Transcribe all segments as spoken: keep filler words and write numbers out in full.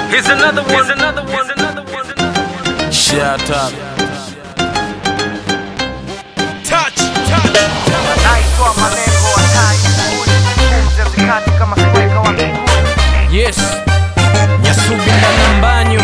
Here's another one. Here's another one. Here's another one. Shut up. Touch, touch. Naitwa malengo hatari, kumze zikati kama siweka wa mbinguni. Yes, Nyasubi na Mbanyu.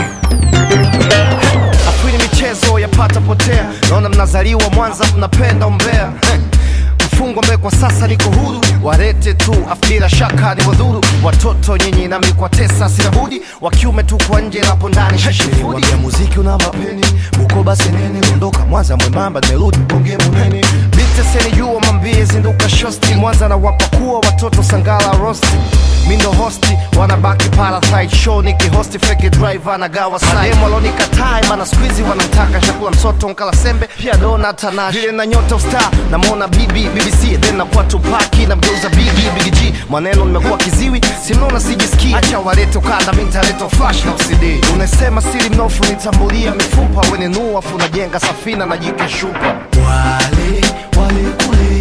Afwini michezo yapata potea, naona mnazaliwa Mwanza mnapenda umbea. Mfungwa mbe kwa sasa niko huru, warete tu afira shaka ni wadhuru. Watoto nyinyi nami kwa tesa sirabudi, wakiume tu kwa nje rapo ndani shashifudi. Wambia muziki una mapeni, Bukoba senene, mondoka Mwanza mwembamba nimerudi bonge munene. Bite seni jua mambie zinduka shosti, Mwanza na wapakua watoto sangala rosti. Mindo hosti, wanabaki parasite show niki hosti fake driver na gawa side. Mademo alonika time, mana squeezy wanataka chakula msoto nkala sembe, pia dona tanashi. Vile na nyota star, na mona bibi, B B C, then na kwa Tupaki, na mgeuza Biggie, Biggie G. Maneno nimekuwa kiziwi, simnona sijiski. Acha walete ukanda, minta leto flash na C D. Unesema siri mnofu, nitambulia mifupa. Wene nuafu, najenga safina na jike shupa. Wale, wale kule,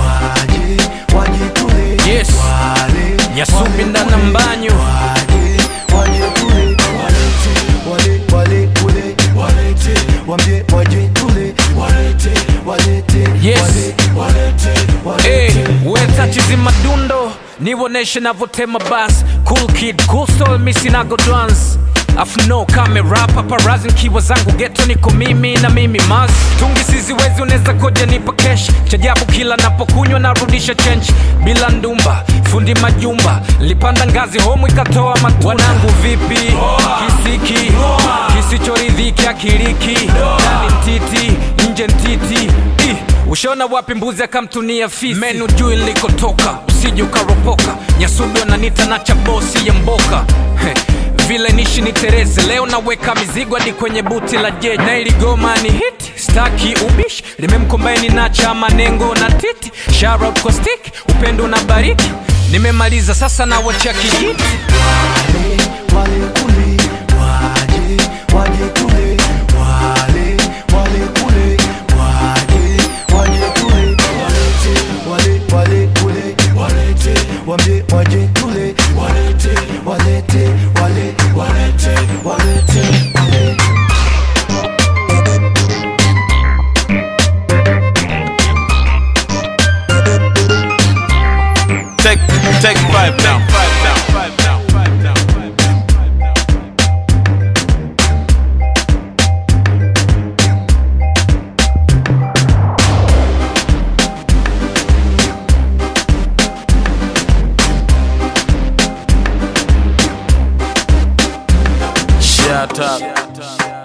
waje, waje kule. Yes, Wale, Nyasubi na Mbanyu. Waje, waje kule, walete, wale, wale kule, walete, wambie waje kule, walete, walete, Yes. wale, walete, Hey, walete. weta chizi madundo, niwoneshe navotema bass. Cool kid, cool soul, misinago dance. Afu no camera, paparazzi nkiwa zangu ghetto niko mimi na mimi mas. Tungi siziwezi uneza koja nipa cash. Chajabu kila napokunywa narudisha change. Bila ndumba, fundi majumba. Lipanda ngazi homu ikatoa matunda. Wanangu vipi, kisiki, kisichoridhiki akiriki. Ndani mtiti, nje mtiti. Ih, ushona wapi mbuzi akamtunia fisi. Menu juu ilikotoka, usije ukaropoka. Nyasubi wananita na chabosi ya mboka. Heh, vile nishi ni Tereze, leo naweka mizigo hadi kwenye buti la jeje. Na iligoma ni hit, staki ubishi. Limemkombaini na chama nengo na titi. Shout out kwa stick, upendo na bariki. Nimemaliza sasa na wachia kijiti. Wale, wale kule, waje, waje kule, wale, wale kule, waje, waje kule, walete, wale, wale kule, walete, wambie waje kule, walete, walete, wale, walete, walete, wale. Take, take five now. Five now. Five now. Five now. Five now. Shut up.